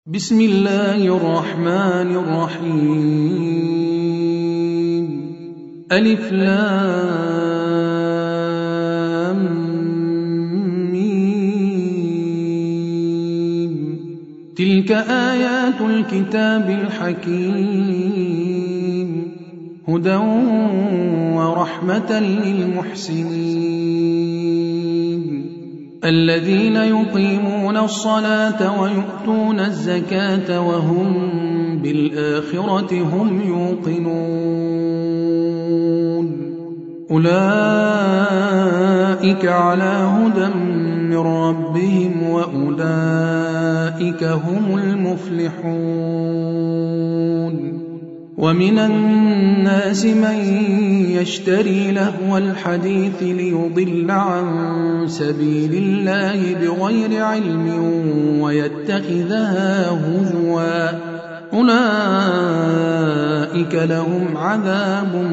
بسم الله الرحمن الرحيم. ألف لام ميم. تلك آيات الكتاب الحكيم هدى ورحمة للمحسنين الذين يقيمون الصلاة ويؤتون الزكاة وهم بالآخرة هم يوقنون أولئك على هدى من ربهم وأولئك هم المفلحون. ومن الناس من يشتري لهو الحديث ليضل عن سبيل الله بغير علم ويتخذها هزوا أولئك لهم عذاب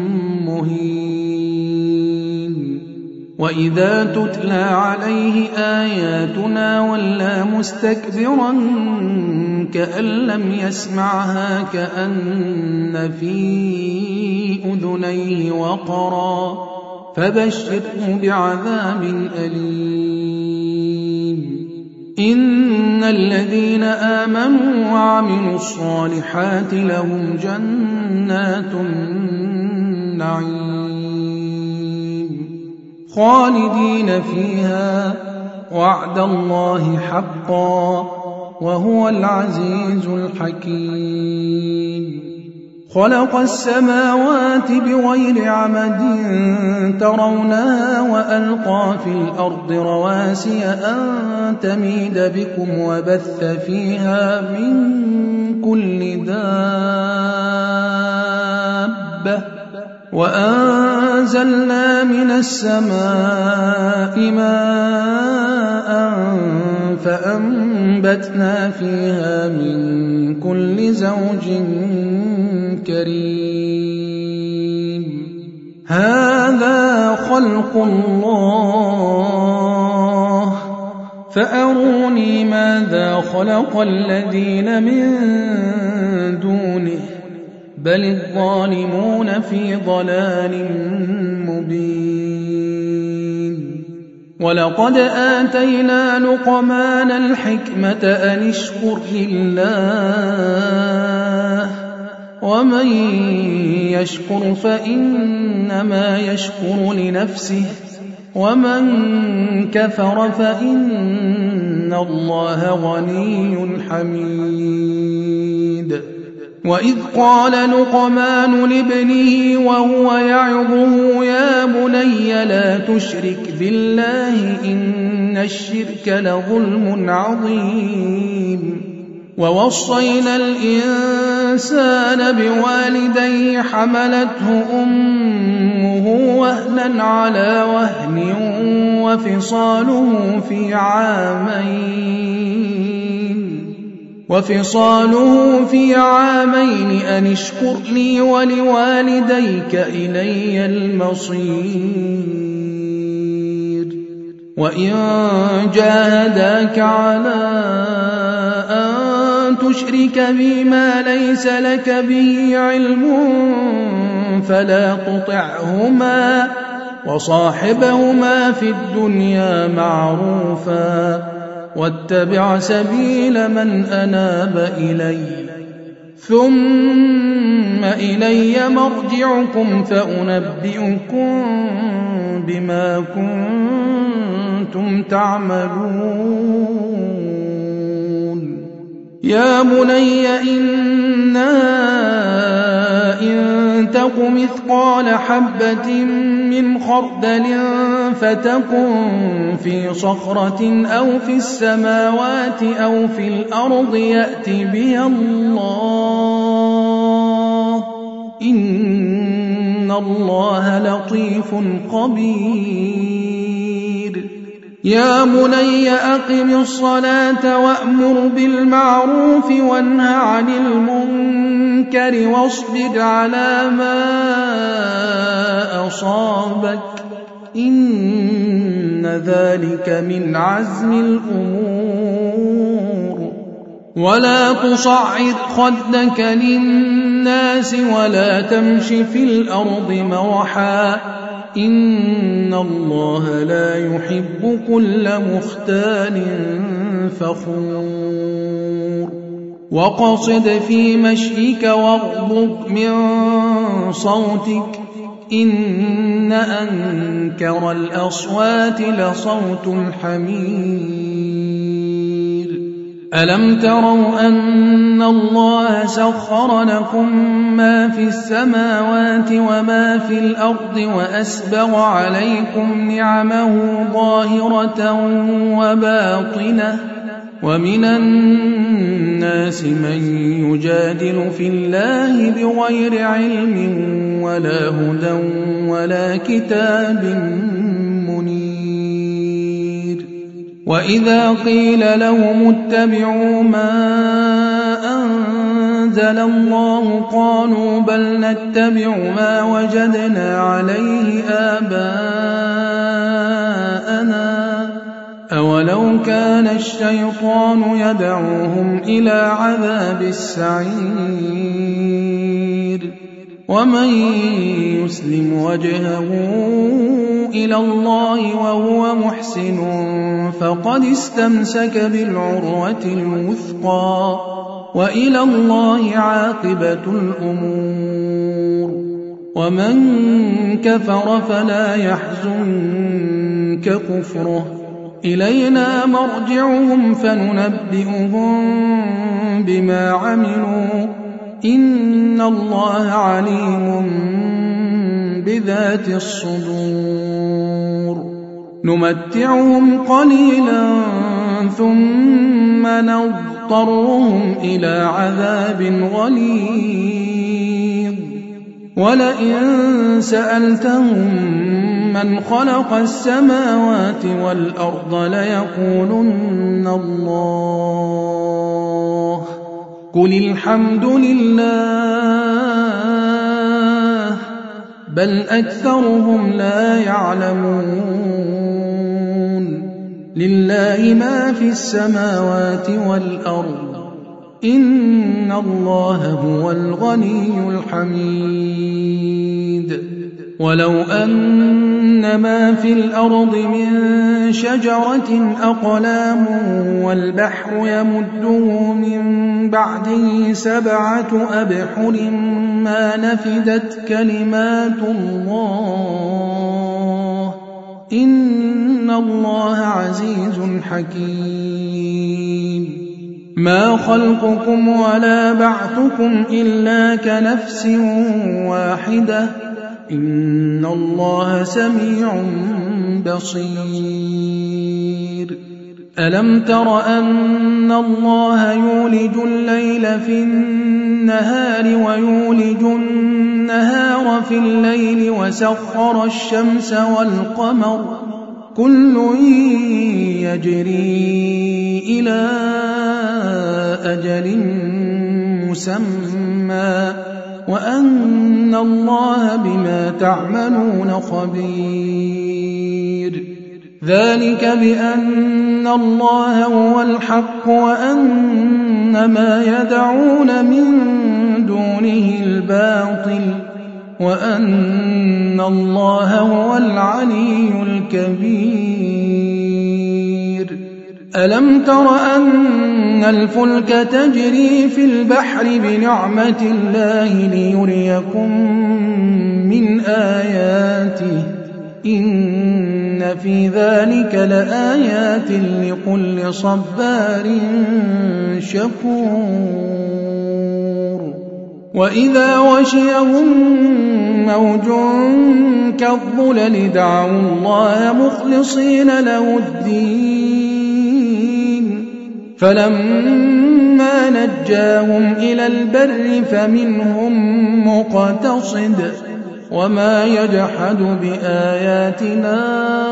مهين. وإذا تتلى عليه آياتنا ولى مستكبرا كأن لم يسمعها كأن في أذنيه وقرا فبشره بعذاب أليم. إن الذين آمنوا وعملوا الصالحات لهم جنات النعيم خالدين فيها وعد الله حقا وهو العزيز الحكيم. خلق السماوات بغير عمد ترونها وألقى في الأرض رواسي أن تميد بكم وبث فيها من كل دابة وأنزلنا من السماء ماء فأنبتنا فيها من كل زوج كريم. هذا خلق الله فأروني ماذا خلق الذين من دونه بل الظالمون في ضلال مبين. ولقد آتينا لقمان الحكمة أن اشكر لله ومن يشكر فإنما يشكر لنفسه ومن كفر فإن الله غني حميد. وإذ قال لقمان لابنه وهو يعظه يا بني لا تشرك بالله إن الشرك لظلم عظيم. ووصينا الإنسان بوالديه حملته أمه وهنا على وهن وفصاله في عامين أن اشكر لي ولوالديك إلي المصير. وإن جاهداك على أن تشرك بي ما ليس لك به علم فلا تطعهما وصاحبهما في الدنيا معروفا واتبع سبيل من أناب إلي ثم إلي مرجعكم فأنبئكم بما كنتم تعملون. يا بني إن تك مثقال حبة من خردل فتكن في صخرة أو في السماوات أو في الأرض يأت بها الله إن الله لطيف خبير. يا بني أقم الصلاة وأمر بالمعروف وانه عن المنكر واصبر على ما أصابك إن ذلك من عزم الأمور. ولا تصعر خدك للناس ولا تمش في الأرض مرحا إن الله لا يحب كل مختال فخور وقصد في مشيك واغضض من صوتك إن أنكر الأصوات لصوت الحمير ألم تروا أن الله سخر لكم ما في السماوات وما في الأرض وأسبغ عليكم نعمه ظاهرة وباطنة ومن الناس من يجادل في الله بغير علم ولا هدى ولا كتاب منير وإذا قيل لهم اتبعوا ما أنزل الله قالوا بل نتبع ما وجدنا عليه آباءنا أولو كان الشيطان يدعوهم إلى عذاب السعير ومن يسلم وجهه إلى الله وهو محسن فقد استمسك بالعروة الوثقى وإلى الله عاقبة الأمور ومن كفر فلا يحزنك كفره إلينا مرجعهم فننبئهم بما عملوا إن الله عليم بذات الصدور نمتعهم قليلا ثم نضطرهم إلى عذاب غليظ ولئن سألتهم من خلق السماوات والأرض ليقولن الله قل الحمد لله بل أكثرهم لا يعلمون لله ما في السماوات والأرض إن الله هو الغني الحميد ولو أن ما في الأرض من شجرة أقلام والبحر يمده من بعده 7 أبحر ما نفدت كلمات الله إن الله عزيز حكيم ما خلقكم ولا بعثكم إلا كنفس واحدة إن الله سميع بصير ألم تر أن الله يولج الليل في النهار ويولج النهار في الليل وسخر الشمس والقمر كل يجري إلى أجل مسمى وأن الله بما تعملون خبير ذلك بأن الله هو الحق وأن ما يدعون من دونه الباطل وأن الله هو العلي الكبير ألم تر أن الفلك تجري في البحر بنعمة الله ليريكم من آياته إن في ذلك لآيات لكل صبار شكور وإذا غشيهم موج كالظلل دعوا الله مخلصين له الدين فلما نجاهم إلى البر فمنهم مقتصد وما يجحد بآياتنا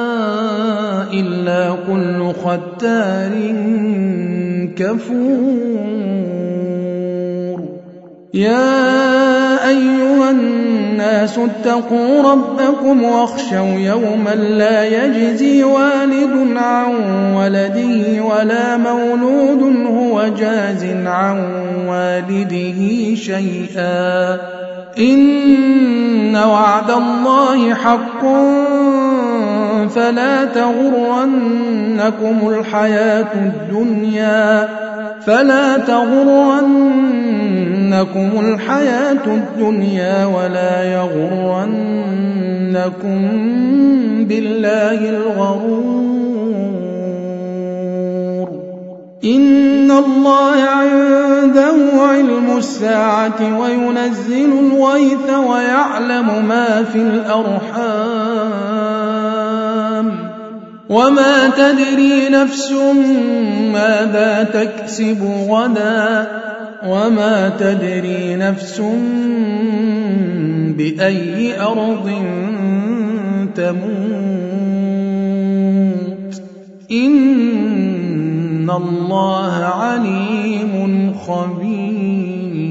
إلا كل ختار كفور يا أيها الناس اتقوا ربكم واخشوا يوما لا يجزي والد عن ولده ولا مولود هو جاز عن والده شيئا إن وعد الله حق فلا تغرنكم الحياة الدنيا ولا يغرنكم بالله الغرور إن الله عنده علم الساعة وينزل الغيث ويعلم ما في الأرحام وما تدري نفس ماذا تكسب غدا وما تدري نفس بأي أرض تموت إن الله عليم خبير